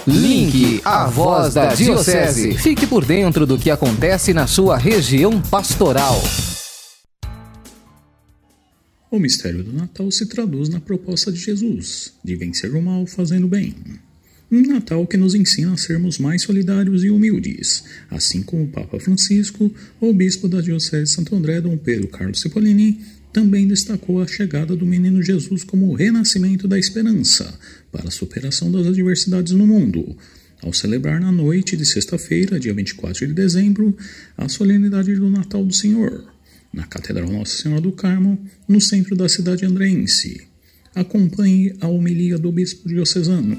Link, a voz da Diocese. Fique por dentro do que acontece na sua região pastoral. O mistério do Natal se traduz na proposta de Jesus, de vencer o mal fazendo bem. Um Natal que nos ensina a sermos mais solidários e humildes, assim como o Papa Francisco, o bispo da Diocese de Santo André, Dom Pedro Carlos Cipollini, também destacou a chegada do menino Jesus como o renascimento da esperança para a superação das adversidades no mundo, ao celebrar na noite de sexta-feira, dia 24 de dezembro, a solenidade do Natal do Senhor, na Catedral Nossa Senhora do Carmo, no centro da cidade andreense. Acompanhe a homilia do bispo diocesano.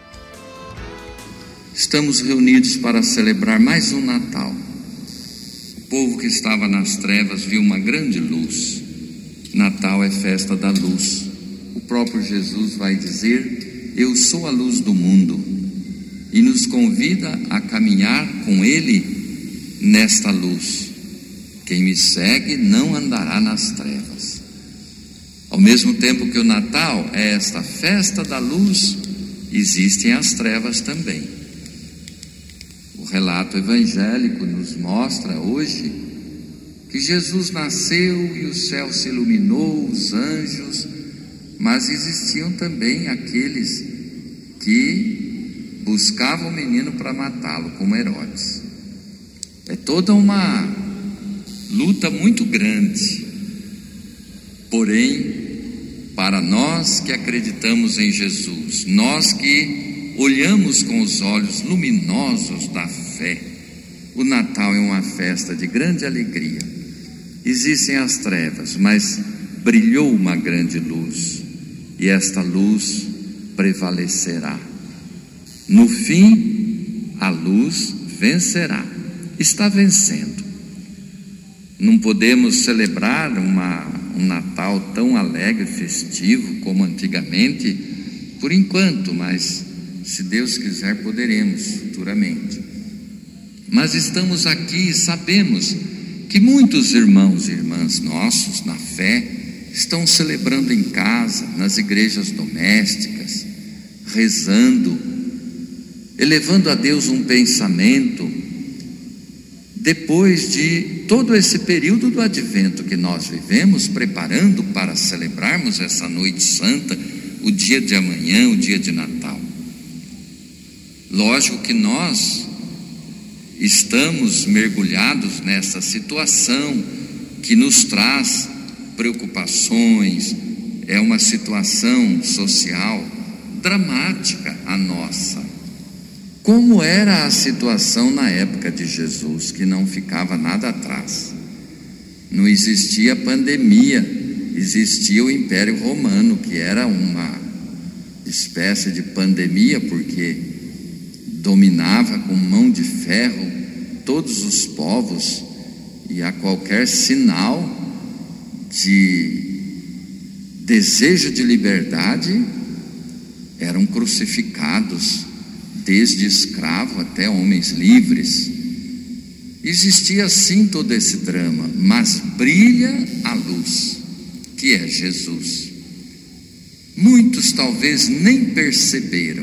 Estamos reunidos para celebrar mais um Natal. O povo que estava nas trevas viu uma grande luz. Natal é festa da luz. O próprio Jesus vai dizer: eu sou a luz do mundo, e nos convida a caminhar com Ele nesta luz. Quem me segue não andará nas trevas. Ao mesmo tempo que o Natal é esta festa da luz, existem as trevas também. O relato evangélico nos mostra hoje que Jesus nasceu e o céu se iluminou, os anjos, mas existiam também aqueles que buscavam o menino para matá-lo, como Herodes. É toda uma luta muito grande. Porém, para nós que acreditamos em Jesus, nós que olhamos com os olhos luminosos da fé, o Natal é uma festa de grande alegria. Existem as trevas, mas brilhou uma grande luz, e esta luz prevalecerá. No fim, a luz vencerá. Está vencendo. Não podemos celebrar um Natal tão alegre, festivo como antigamente, por enquanto, mas se Deus quiser poderemos futuramente. Mas estamos aqui e sabemos que muitos irmãos e irmãs nossos na fé estão celebrando em casa, nas igrejas domésticas, rezando, elevando a Deus um pensamento, depois de todo esse período do advento que nós vivemos, preparando para celebrarmos essa noite santa, o dia de amanhã, o dia de Natal. Lógico que nós estamos mergulhados nessa situação que nos traz preocupações, é uma situação social dramática a nossa. Como era a situação na época de Jesus, que não ficava nada atrás? Não existia pandemia, existia o Império Romano, que era uma espécie de pandemia, porque dominava com mão de ferro todos os povos, e a qualquer sinal de desejo de liberdade eram crucificados, desde escravo até homens livres. Existia sim todo esse drama, mas brilha a luz, que é Jesus. Muitos talvez nem perceberam,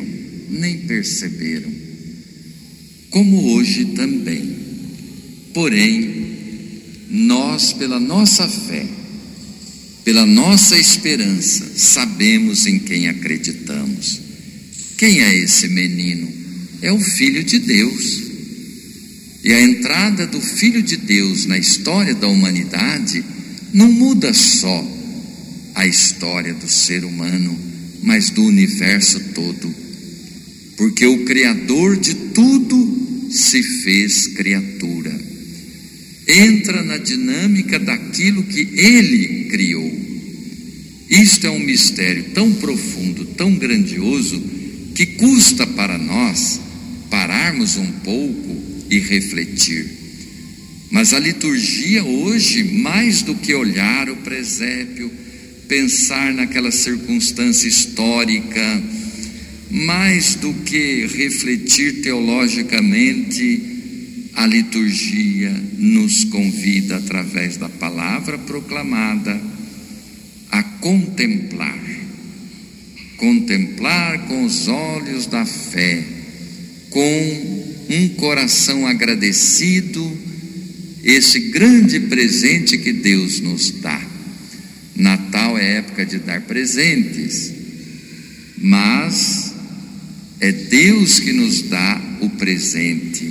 como hoje também. Porém, nós, pela nossa fé, pela nossa esperança, sabemos em quem acreditamos. Quem é esse menino? É o Filho de Deus. E a entrada do Filho de Deus na história da humanidade não muda só a história do ser humano, mas do universo todo. Porque o Criador de tudo se fez criatura. Entra na dinâmica daquilo que Ele criou. Isto é um mistério tão profundo, tão grandioso, que custa para nós pararmos um pouco e refletir. Mas a liturgia hoje, mais do que olhar o presépio, pensar naquela circunstância histórica, mais do que refletir teologicamente, a liturgia nos convida, através da palavra proclamada, a contemplar com os olhos da fé com um coração agradecido, esse grande presente que Deus nos dá. Natal é época de dar presentes, mas é Deus que nos dá o presente.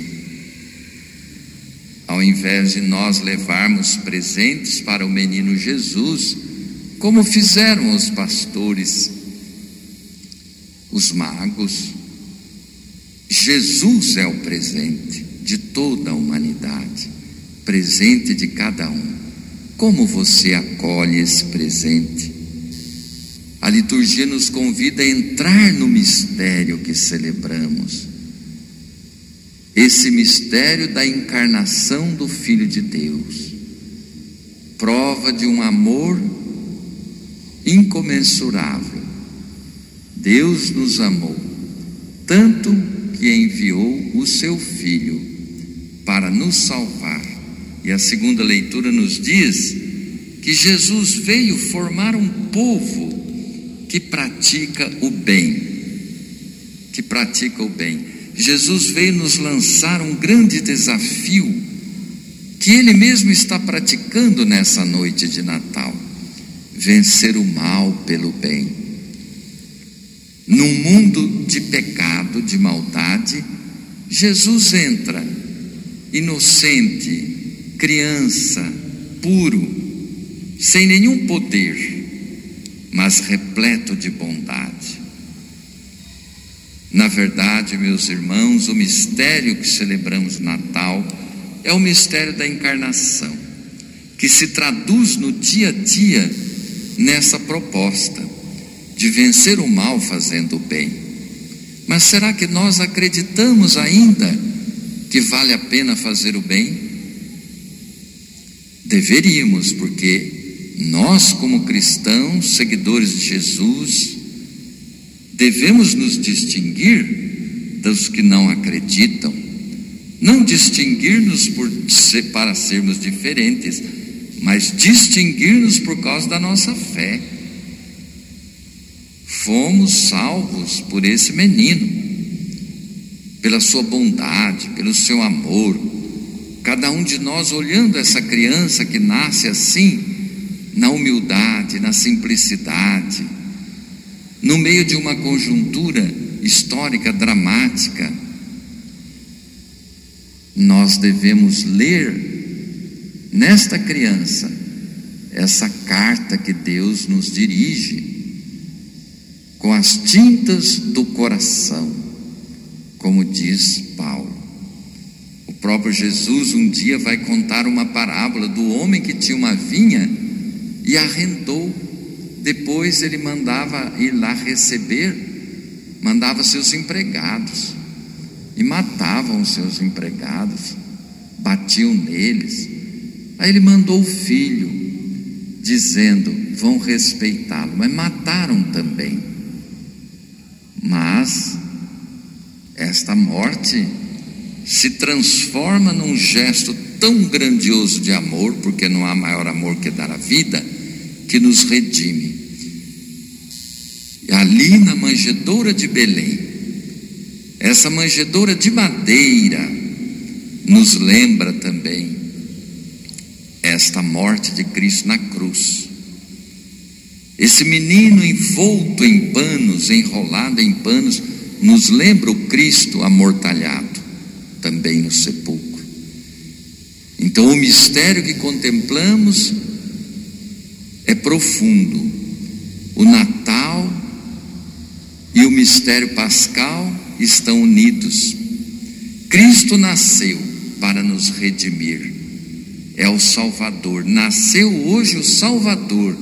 Ao invés de nós levarmos presentes para o menino Jesus, como fizeram os pastores, os magos, Jesus é o presente de toda a humanidade, presente de cada um. Como você acolhe esse presente? A liturgia nos convida a entrar no mistério que celebramos, esse mistério da encarnação do Filho de Deus, prova de um amor incomensurável. Deus nos amou tanto que enviou o seu Filho para nos salvar. E a segunda leitura nos diz que Jesus veio formar um povo que pratica o bem. Que pratica o bem. Jesus veio nos lançar um grande desafio que Ele mesmo está praticando nessa noite de Natal: vencer o mal pelo bem. Num mundo de pecado, de maldade, Jesus entra inocente, criança, puro, sem nenhum poder, mas repleto de bondade. Na verdade, meus irmãos, o mistério que celebramos no Natal é o mistério da encarnação, que se traduz no dia a dia nessa proposta de vencer o mal fazendo o bem. Mas será que nós acreditamos ainda que vale a pena fazer o bem? Deveríamos, porque nós, como cristãos, seguidores de Jesus, devemos nos distinguir dos que não acreditam. Não distinguir-nos para sermos diferentes, mas distinguir-nos por causa da nossa fé. Fomos salvos por esse menino, pela sua bondade, pelo seu amor. Cada um de nós olhando essa criança que nasce assim, na humildade, na simplicidade, no meio de uma conjuntura histórica dramática, nós devemos ler nesta criança essa carta que Deus nos dirige com as tintas do coração, como diz Paulo. O próprio Jesus um dia vai contar uma parábola do homem que tinha uma vinha e arrendou. Depois ele mandava ir lá receber, mandava seus empregados, e matavam os seus empregados, batiam neles. Aí ele mandou o filho, dizendo: vão respeitá-lo, mas mataram também. Mas esta morte se transforma num gesto tão grandioso de amor, porque não há maior amor que dar a vida, que nos redime. Ali na manjedoura de Belém, essa manjedoura de madeira nos lembra também esta morte de Cristo na cruz. Esse menino envolto em panos, enrolado em panos, nos lembra o Cristo amortalhado também no sepulcro. Então o mistério que contemplamos é profundo. O Natal e o mistério pascal estão unidos. Cristo nasceu para nos redimir, é o Salvador. Nasceu hoje o Salvador,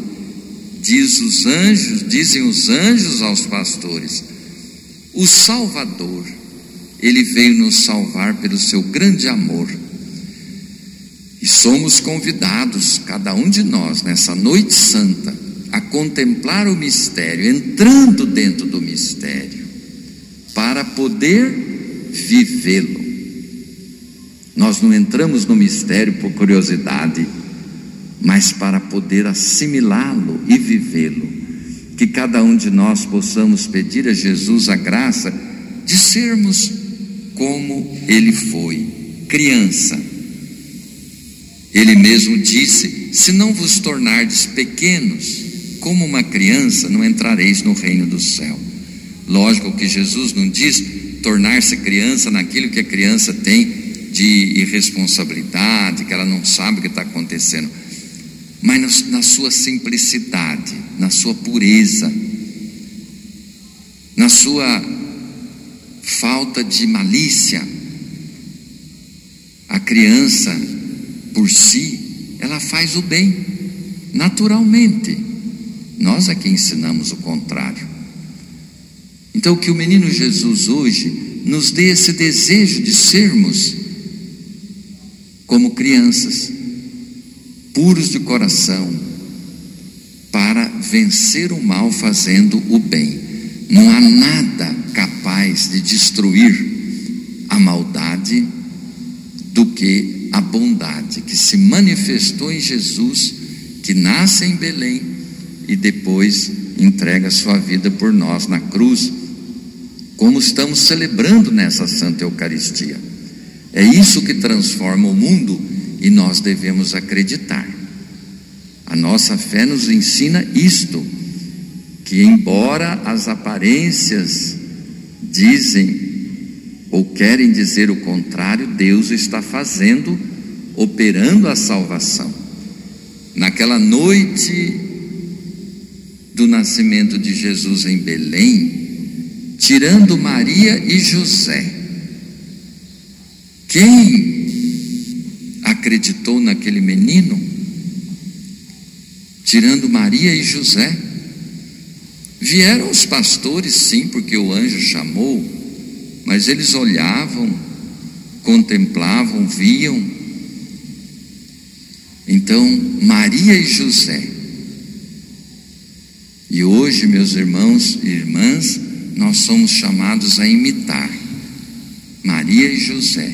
dizem os anjos aos pastores. O Salvador, Ele veio nos salvar pelo seu grande amor. E somos convidados, cada um de nós, nessa noite santa, a contemplar o mistério, entrando dentro do mistério, para poder vivê-lo. Nós não entramos no mistério por curiosidade, mas para poder assimilá-lo e vivê-lo. Que cada um de nós possamos pedir a Jesus a graça de sermos como ele foi criança. Ele mesmo disse: se não vos tornardes pequenos como uma criança, não entrareis no reino do céu. Lógico que Jesus não diz tornar-se criança naquilo que a criança tem de irresponsabilidade, que ela não sabe o que está acontecendo, mas na sua simplicidade, na sua pureza, na sua falta de malícia. A criança, por si, ela faz o bem, naturalmente. Nós é que ensinamos o contrário. Então, que o menino Jesus hoje nos dê esse desejo de sermos como crianças, puros de coração, para vencer o mal fazendo o bem. Não há nada capaz de destruir a maldade do que a bondade que se manifestou em Jesus, que nasce em Belém e depois entrega sua vida por nós na cruz, como estamos celebrando nessa Santa Eucaristia. É isso que transforma o mundo e nós devemos acreditar. A nossa fé nos ensina isto, que embora as aparências dizem ou querem dizer o contrário, Deus está fazendo, operando a salvação. Naquela noite do nascimento de Jesus em Belém, tirando Maria e José, quem acreditou naquele menino? Tirando Maria e José, vieram os pastores, sim, porque o anjo chamou, mas eles olhavam, contemplavam, viam. Então, Maria e José. E hoje, meus irmãos e irmãs, nós somos chamados a imitar Maria e José,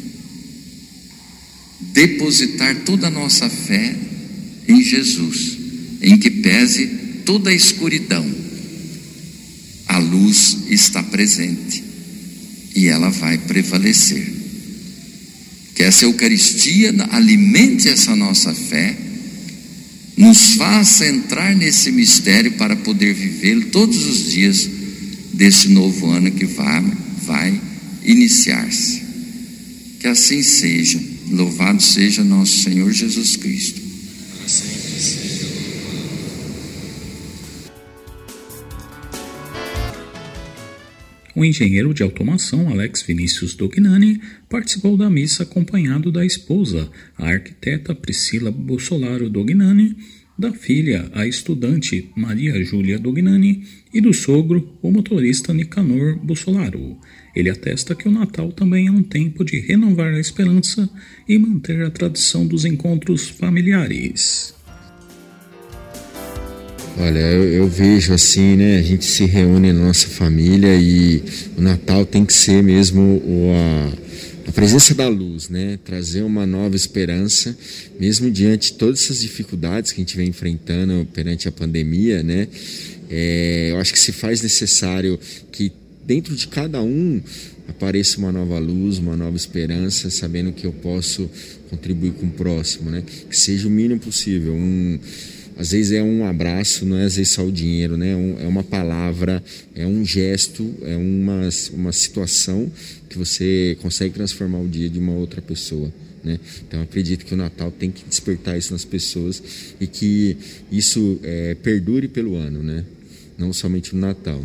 depositar toda a nossa fé em Jesus, em que pese toda a escuridão, a luz está presente e ela vai prevalecer. Que essa Eucaristia alimente essa nossa fé, nos faça entrar nesse mistério para poder vivê-lo todos os dias desse novo ano que vai iniciar-se. Que assim seja. Louvado seja nosso Senhor Jesus Cristo. Para sempre seja O engenheiro de automação Alex Vinícius Dognani participou da missa acompanhado da esposa, a arquiteta Priscila Bussolaro Dognani, da filha, a estudante Maria Júlia Dognani, e do sogro, o motorista Nicanor Bussolaro. Ele atesta que o Natal também é um tempo de renovar a esperança e manter a tradição dos encontros familiares. Olha, eu vejo assim, né? A gente se reúne na nossa família e o Natal tem que ser mesmo a presença da luz, né? Trazer uma nova esperança, mesmo diante de todas essas dificuldades que a gente vem enfrentando perante a pandemia, né? Eu acho que se faz necessário que dentro de cada um apareça uma nova luz, uma nova esperança, sabendo que eu posso contribuir com o próximo, né? Que seja o mínimo possível. Às vezes é um abraço, não é às vezes só o dinheiro, né? É uma palavra, é um gesto, é uma situação que você consegue transformar o dia de uma outra pessoa, né? Então eu acredito que o Natal tem que despertar isso nas pessoas e que isso perdure pelo ano, né? Não somente no Natal.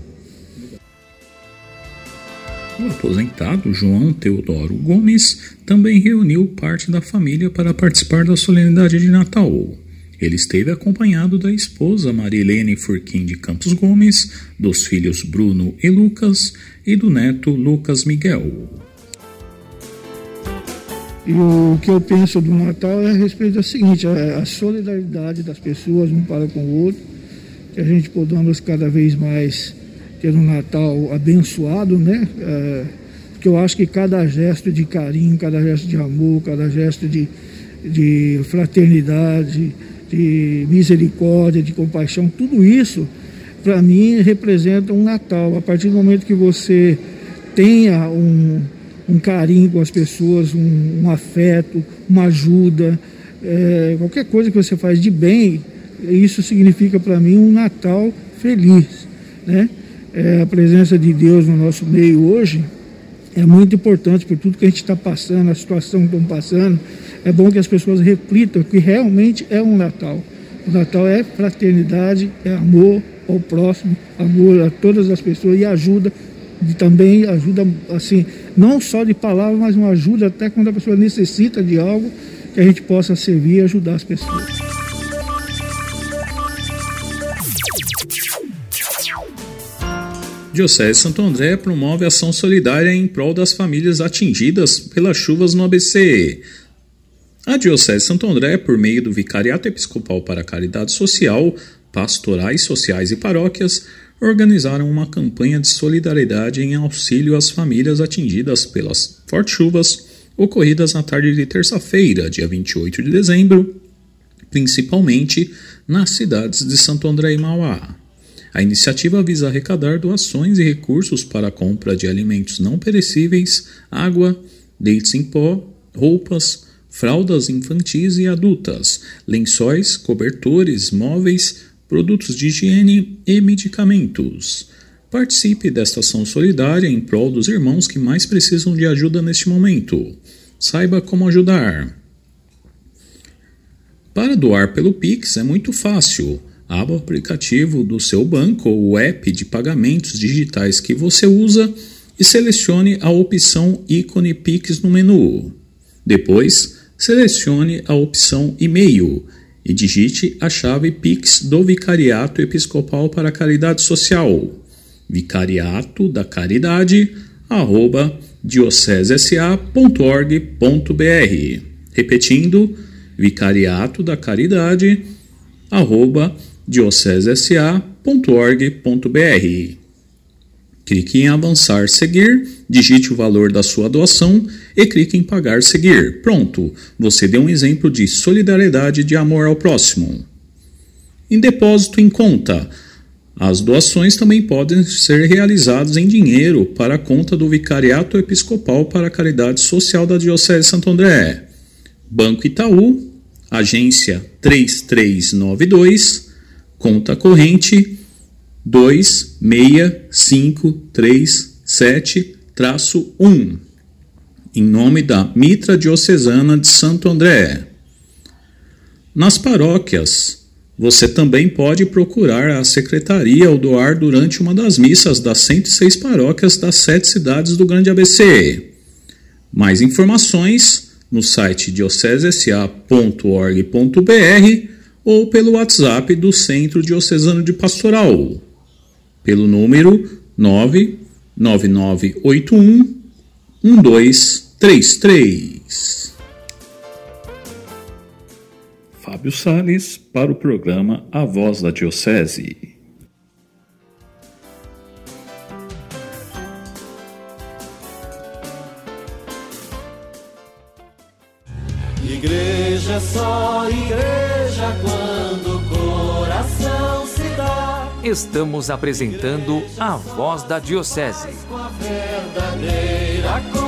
O aposentado João Teodoro Gomes também reuniu parte da família para participar da solenidade de Natal. Ele esteve acompanhado da esposa Marilene Furquim de Campos Gomes, dos filhos Bruno e Lucas e do neto Lucas Miguel. E o que eu penso do Natal é a respeito do seguinte: a solidariedade das pessoas um para com o outro, que a gente podamos cada vez mais ter um Natal abençoado, né? Porque eu acho que cada gesto de carinho, cada gesto de amor, cada gesto de fraternidade, de misericórdia, de compaixão, tudo isso, para mim, representa um Natal. A partir do momento que você tenha um carinho com as pessoas, um afeto, uma ajuda, qualquer coisa que você faz de bem, isso significa para mim um Natal feliz, né? A presença de Deus no nosso meio hoje é muito importante por tudo que a gente está passando, a situação que estamos passando. É bom que as pessoas reflitam que realmente é um Natal. O Natal é fraternidade, é amor ao próximo, amor a todas as pessoas e ajuda, também ajuda assim, não só de palavras, mas uma ajuda até quando a pessoa necessita de algo, que a gente possa servir e ajudar as pessoas. Diocese de Santo André promove ação solidária em prol das famílias atingidas pelas chuvas no ABC. A Diocese de Santo André, por meio do Vicariato Episcopal para a Caridade Social, Pastorais Sociais e Paróquias, organizaram uma campanha de solidariedade em auxílio às famílias atingidas pelas fortes chuvas ocorridas na tarde de terça-feira, dia 28 de dezembro, principalmente nas cidades de Santo André e Mauá. A iniciativa visa arrecadar doações e recursos para a compra de alimentos não perecíveis, água, leites em pó, roupas, fraldas infantis e adultas, lençóis, cobertores, móveis, produtos de higiene e medicamentos. Participe desta ação solidária em prol dos irmãos que mais precisam de ajuda neste momento. Saiba como ajudar. Para doar pelo Pix é muito fácil. Abra o aplicativo do seu banco ou o app de pagamentos digitais que você usa e selecione a opção ícone Pix no menu. Depois, selecione a opção e-mail e digite a chave Pix do Vicariato Episcopal para a Caridade Social, vicariato da caridade, @diocesesa.org.br. Repetindo, vicariato da caridade, @diocesesa.org.br. Clique em avançar seguir, digite o valor da sua doação e clique em pagar seguir. Pronto, você deu um exemplo de solidariedade e de amor ao próximo. Em depósito em conta. As doações também podem ser realizadas em dinheiro para a conta do Vicariato Episcopal para a Caridade Social da Diocese de Santo André. Banco Itaú, agência 3392, conta corrente 26537-1, em nome da Mitra Diocesana de Santo André. Nas paróquias, você também pode procurar a secretaria ou doar durante uma das missas das 106 paróquias das 7 cidades do Grande ABC. Mais informações no site diocesesa.org.br ou pelo WhatsApp do Centro Diocesano de Pastoral, pelo número 99981-1233. Fábio Salles para o programa A Voz da Diocese. Igreja é só igreja quando o coração se dá. Estamos apresentando A Voz da Diocese. Com a verdadeira